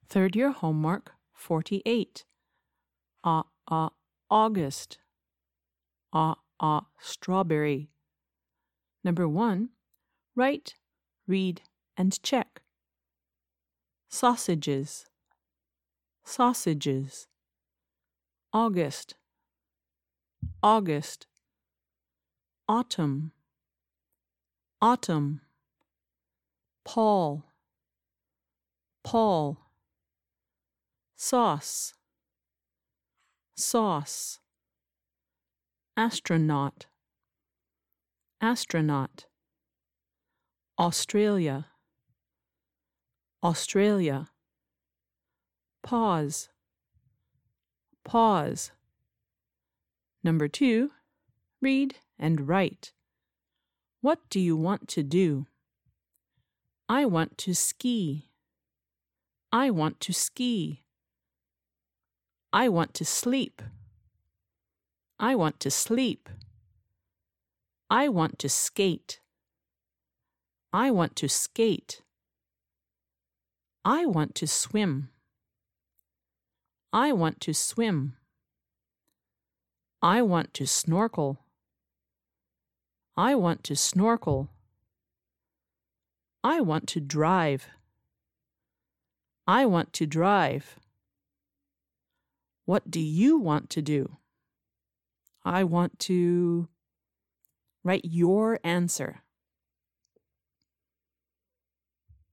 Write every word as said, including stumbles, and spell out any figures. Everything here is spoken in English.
Third year homework forty-eight. Ah, ah, August. Ah, ah, strawberry. Number one, write, read, and check. Sausages. Sausages. August. August. Autumn. Autumn. Paul. Paul. Sauce. Sauce. Astronaut. Astronaut. Australia. Australia. Pause. Pause. Number two, read and write. What do you want to do? I want to ski. I want to ski. I want to sleep. I want to sleep. I want to skate. I want to skate. I want to swim. I want to swim. I want to snorkel. I want to snorkel. I want to drive. I want to drive. What do you want to do? I want to write your answer.